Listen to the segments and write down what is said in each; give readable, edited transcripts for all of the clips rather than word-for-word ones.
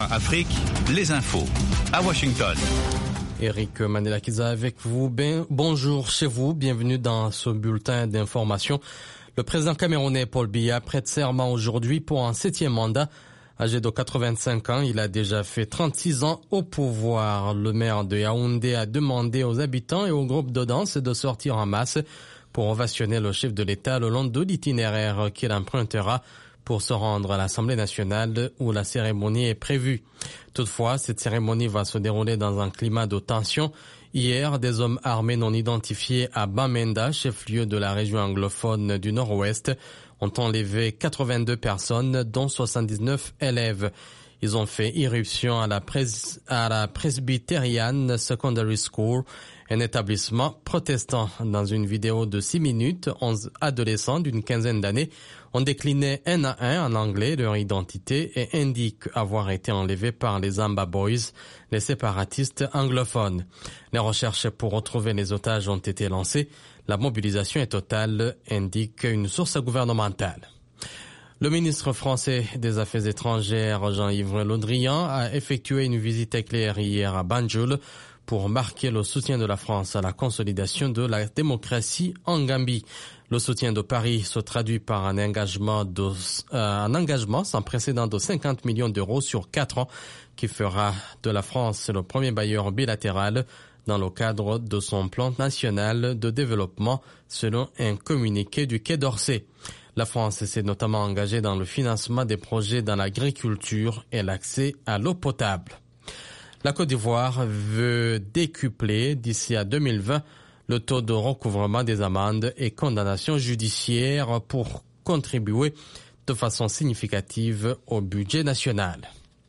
Afrique, les infos à Washington. Eric Manelakiza avec vous. Bonjour chez vous, bienvenue dans ce bulletin d'information. Le président camerounais Paul Biya prête serment aujourd'hui pour un 7e mandat. Âgé de 85 ans, il a déjà fait 36 ans au pouvoir. Le maire de Yaoundé a demandé aux habitants et aux groupes de danse de sortir en masse pour ovationner le chef de l'État le long de l'itinéraire qu'il empruntera pour se rendre à l'Assemblée nationale où la cérémonie est prévue. Toutefois, cette cérémonie va se dérouler dans un climat de tension. Hier, des hommes armés non identifiés à Bamenda, chef-lieu de la région anglophone du Nord-Ouest, ont enlevé 82 personnes, dont 79 élèves. Ils ont fait irruption à la Presbyterian Secondary School, un établissement protestant. Dans une vidéo de 6 minutes, 11 adolescents d'une quinzaine d'années ont décliné un à un en anglais leur identité et indiquent avoir été enlevés par les Amba Boys, les séparatistes anglophones. Les recherches pour retrouver les otages ont été lancées. La mobilisation est totale, indique une source gouvernementale. Le ministre français des Affaires étrangères, Jean-Yves Le Drian, a effectué une visite éclair hier à Banjul pour marquer le soutien de la France à la consolidation de la démocratie en Gambie. Le soutien de Paris se traduit par un engagement sans précédent de 50 millions d'euros sur 4 ans qui fera de la France le premier bailleur bilatéral dans le cadre de son plan national de développement, selon un communiqué du Quai d'Orsay. La France s'est notamment engagée dans le financement des projets dans l'agriculture et l'accès à l'eau potable. La Côte d'Ivoire veut décupler d'ici à 2020 le taux de recouvrement des amendes et condamnations judiciaires pour contribuer de façon significative au budget national.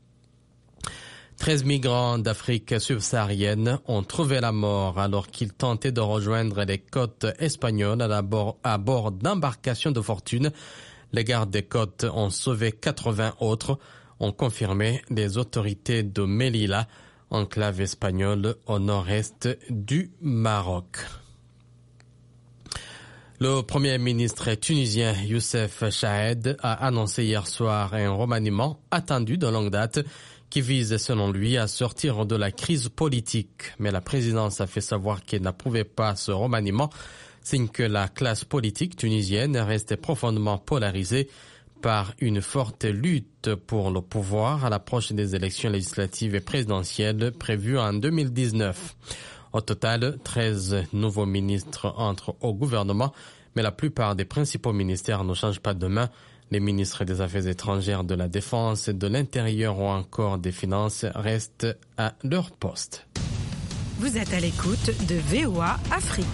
13 migrants d'Afrique subsaharienne ont trouvé la mort alors qu'ils tentaient de rejoindre les côtes espagnoles à bord d'embarcations de fortune. Les gardes des côtes ont sauvé 80 autres, ont confirmé les autorités de Melilla, enclave espagnole au nord-est du Maroc. Le premier ministre tunisien Youssef Chahed a annoncé hier soir un remaniement attendu de longue date qui vise, selon lui, à sortir de la crise politique. Mais la présidence a fait savoir qu'elle n'approuvait pas ce remaniement, signe que la classe politique tunisienne restait profondément polarisée par une forte lutte pour le pouvoir à l'approche des élections législatives et présidentielles prévues en 2019. Au total, 13 nouveaux ministres entrent au gouvernement, mais la plupart des principaux ministères ne changent pas de main. Les ministres des Affaires étrangères, de la Défense, de l'Intérieur ou encore des Finances restent à leur poste. Vous êtes à l'écoute de VOA Afrique.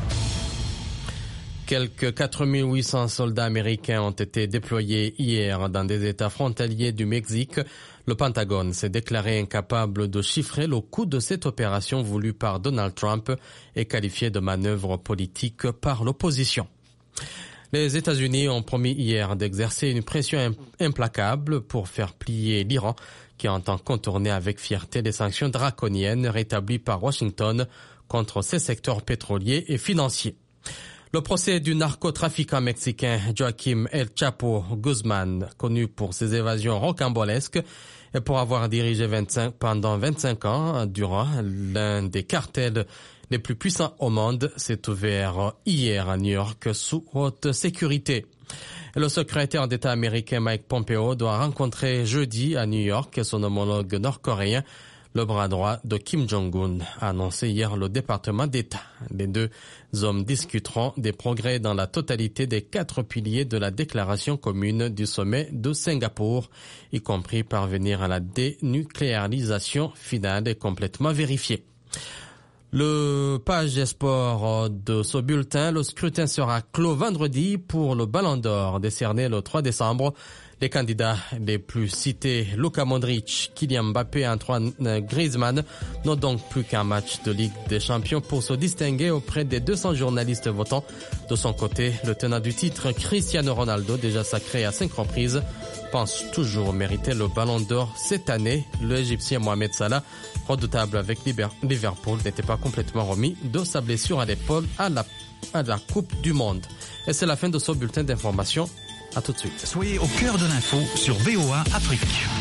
Quelques 4800 soldats américains ont été déployés hier dans des États frontaliers du Mexique. Le Pentagone s'est déclaré incapable de chiffrer le coût de cette opération voulue par Donald Trump et qualifiée de manœuvre politique par l'opposition. Les États-Unis ont promis hier d'exercer une pression implacable pour faire plier l'Iran, qui entend contourner avec fierté les sanctions draconiennes rétablies par Washington contre ses secteurs pétroliers et financiers. Le procès du narcotrafiquant mexicain Joaquim El Chapo Guzman, connu pour ses évasions rocambolesques et pour avoir dirigé pendant 25 ans durant l'un des cartels les plus puissants au monde, s'est ouvert hier à New York sous haute sécurité. Le secrétaire d'État américain Mike Pompeo doit rencontrer jeudi à New York son homologue nord-coréen, le bras droit de Kim Jong-un, a annoncé hier le département d'État. Les deux hommes discuteront des progrès dans la totalité des 4 piliers de la déclaration commune du sommet de Singapour, y compris parvenir à la dénucléarisation finale et complètement vérifiée. Le page sport de ce bulletin, le scrutin sera clos vendredi pour le Ballon d'Or décerné le 3 décembre. Les candidats les plus cités, Luka Modric, Kylian Mbappé et Antoine Griezmann, n'ont donc plus qu'un match de Ligue des Champions pour se distinguer auprès des 200 journalistes votants. De son côté, le tenant du titre, Cristiano Ronaldo, déjà sacré à 5 reprises, pense toujours mériter le Ballon d'Or cette année. Le Égyptien Mohamed Salah, redoutable avec Liverpool, n'était pas complètement remis de sa blessure à l'épaule à la Coupe du Monde. Et c'est la fin de ce bulletin d'information. À tout de suite. Soyez au cœur de l'info sur VOA Afrique.